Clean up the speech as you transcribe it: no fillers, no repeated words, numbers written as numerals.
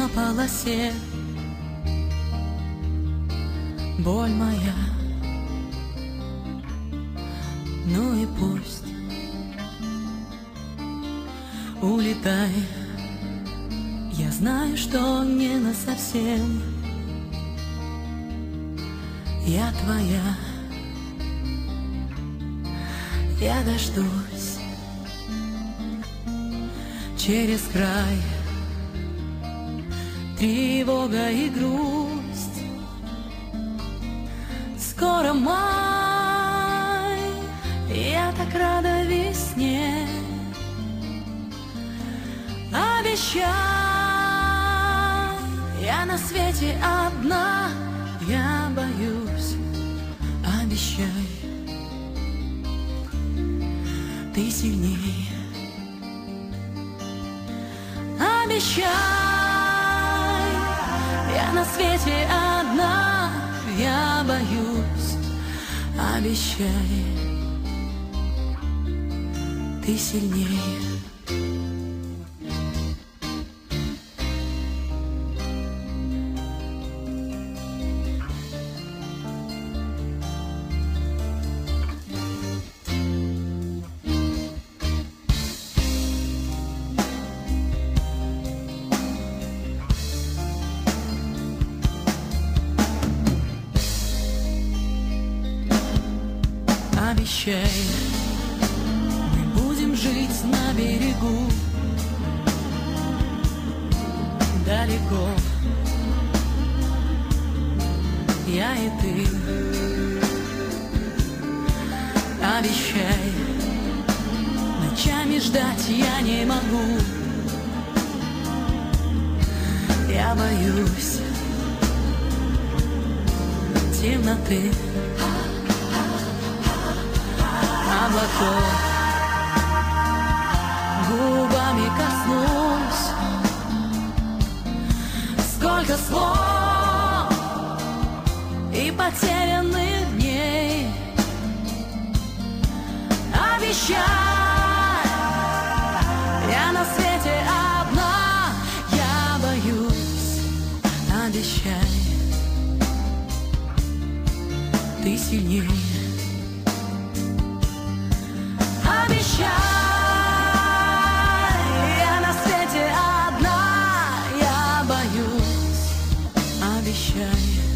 на полосе. Боль моя, ну и пусть. Улетай, я знаю, что не насовсем. Я твоя, я дождусь через край. Тревога и грусть, скоро май, я так рада весне. Обещай, я на свете одна, я боюсь. Обещай, ты сильнее. Обещай, я на свете одна, я боюсь. Обещай, ты сильнее. Обещай, мы будем жить на берегу, далеко, я и ты. Обещай, ночами ждать я не могу, я боюсь темноты. Облаков губами коснусь, сколько слов и потерянных дней. Обещай, я на свете одна, я боюсь. Обещай, ты сильнее. Обещай, я на свете одна, я боюсь. Обещай.